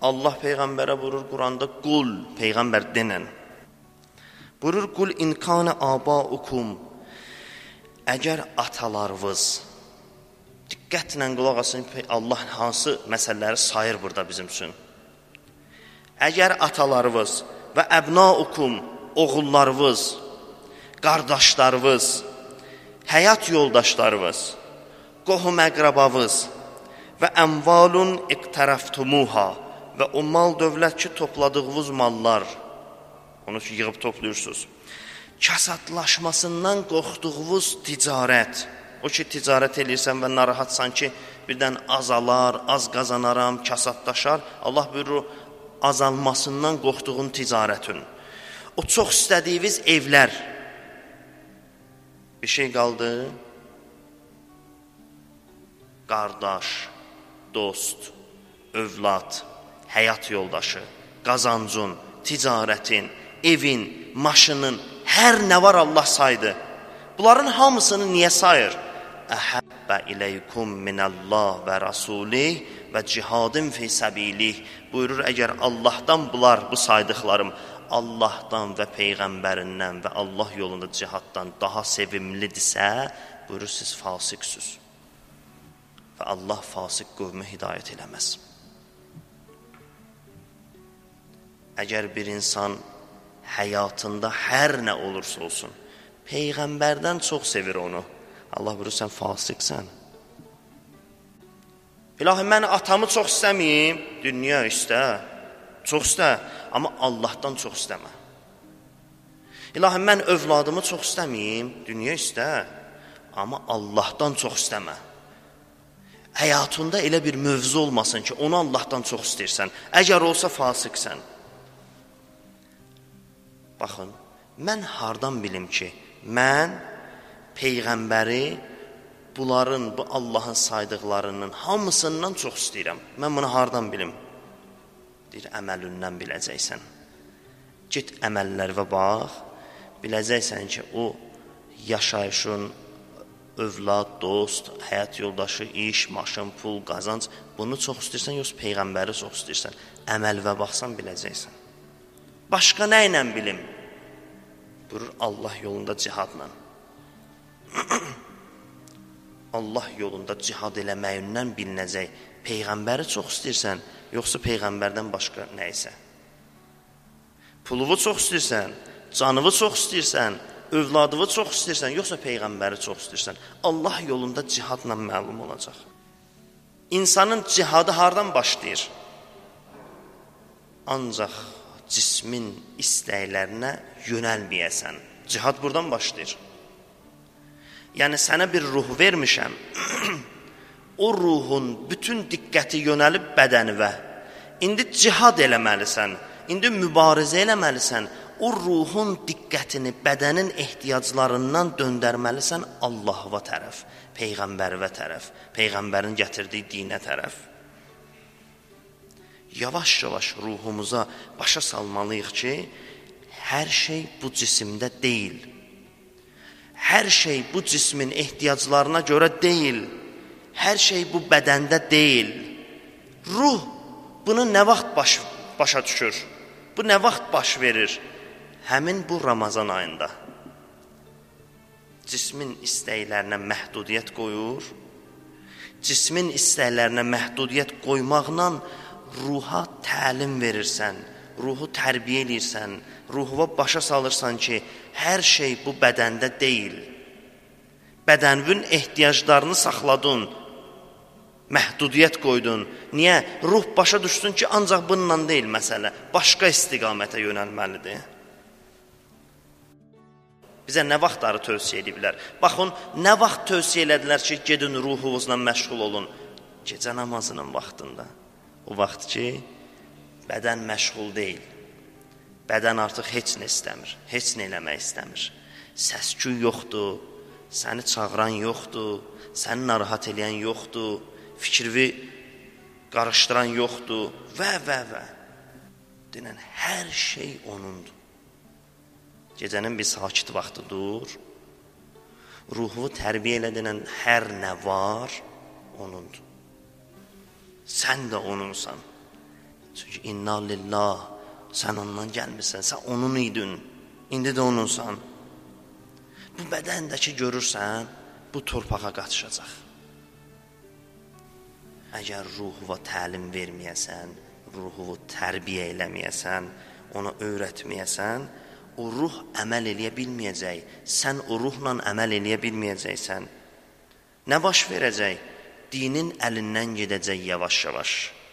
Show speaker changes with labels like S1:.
S1: Allah Peyğəmbərə buyurur Quranda, qul, Peyğəmbər denən. Buyurur, qul inkânə âbâukum, əgər atalarınız, diqqətlə qulaq asın, Allah hansı məsələləri sayır burada bizim üçün. Əgər atalarınız və əbnaukum, oğullarınız, qardaşlarınız, həyat yoldaşlarınız, qohum-əqrabavız və əmvalun iqtərəftumuha və o mal dövlət ki, topladığınız mallar, onu ki, yığıb toplayırsınız, kasatlaşmasından qorxduğunuz ticarət, o ki, ticarət edirsən və narahatsan ki, birdən azalar, az qazanaram, kasatlaşar, Allah buyurur, azalmasından qorxduğun ticarətin, o çox istədiyiniz evlər, bir şey qaldı, qardaş, dost, övlad, həyat yoldaşı, qazancın, ticarətin, evin, maşının, hər nə var Allah saydı. Bunların hamısını niyə sayır? Əhəbbə iləykum minəllah və rasulih və cihadin fi səbilih. Buyurur, əgər Allahdan bunlar, bu saydıqlarım, Allahdan və Peyğəmbərindən və Allah yolunda cihaddan daha sevimlidirsə, buyurur, siz fasiqsiniz. Və Allah fasiq qövmü hidayət eləməz. Əgər bir insan həyatında hər nə olursa olsun, Peyğəmbərdən çox sevir onu. Allah buyurur, sən fasiqsən. İlahi, mən atamı çox istəməyim, dünya istə, çox istə, amma Allahdan çox istəmə. İlahi, mən övladımı çox istəməyim, dünya istə, amma Allahdan çox istəmə. Həyatında elə bir mövzu olmasın ki, onu Allahdan çox istəyirsən. Əgər olsa fasiqsən. Baxın, mən hardan bilim ki, mən Peyğəmbəri bunların, bu Allahın saydıqlarının hamısından çox istəyirəm. Mən bunu hardan bilim? Deyir, əməlindən biləcəksən. Get əməllərə bax, biləcəksən ki, o yaşayışın, övlad, dost, həyat yoldaşı, iş, maşın, pul, qazanc, bunu çox istəyirsən, yoxsa Peyğəmbəri çox istəyirsən? Əmələ baxsan biləcəksən. Başqa nə ilə bilim? Buyurur, Allah yolunda cihadla. Allah yolunda cihad eləməyindən bilinəcək. Peyğəmbəri çox istəyirsən, yoxsa Peyğəmbərdən başqa nə isə? Puluvu çox istəyirsən, canını çox istəyirsən, övladını çox istəyirsən, yoxsa Peyğəmbəri çox istəyirsən? Allah yolunda cihadla məlum olacaq. İnsanın cihadı hardan başlayır? Ancaq cismin istəklərinə yönəlməyəsən. Cihad buradan başlayır. Yəni, sənə bir ruh vermişəm, o ruhun bütün diqqəti yönəlib bədənivə. İndi cihad eləməlisən, indi mübarizə eləməlisən, o ruhun diqqətini bədənin ehtiyaclarından döndərməlisən Allah'a tərəf, Peyğəmbərə tərəf, Peyğəmbərin gətirdiyi dinə tərəf. Yavaş-yavaş ruhumuza başa salmalıyıq ki, hər şey bu cisimdə deyil. Hər şey bu cismin ehtiyaclarına görə deyil. Hər şey bu bədəndə deyil. Ruh bunu nə vaxt başa düşür? Bu nə vaxt baş verir? Həmin bu Ramazan ayında. Cismin istəklərinə məhdudiyyət qoyur. Cismin istəklərinə məhdudiyyət qoymaqla ruha təlim verirsən, ruhu tərbiyə edirsən, ruhuva başa salırsan ki, hər şey bu bədəndə deyil. Bədənin ehtiyaclarını saxladın, məhdudiyyət qoydun. Niyə? Ruh başa düşsün ki, ancaq bununla deyil məsələ, başqa istiqamətə yönəlməlidir. Bizə nə vaxtları tövsiyə ediblər? Baxın, nə vaxt tövsiyə elədilər ki, gedin ruhunuzla məşğul olun? Gecə namazının vaxtında. O vaxt ki, bədən məşğul deyil. Bədən artıq heç nə istəmir, heç nə eləmək istəmir. Səsküy yoxdur, səni çağıran yoxdur, səni narahat eləyən yoxdur, fikri qarışdıran yoxdur və. Denən, hər şey onundur. Gecənin bir sakit vaxtıdır, ruhu tərbiyə elədilən hər nə var, onundur. Sən də onunsan. Çünki inna lillah, sən ondan gəlmirsən, sən onun idin, indi də onunsan. Bu bədəndəki görürsən, bu torpağa qatışacaq. Əgər ruhuna təlim verməyəsən, ruhunu tərbiyə eləməyəsən, ona öyrətməyəsən, o ruh əməl eləyə bilməyəcək. Sən o ruhla əməl eləyə bilməyəcəksən. Nə baş verəcək? Dinin əlindən gedəcək yavaş-yavaş.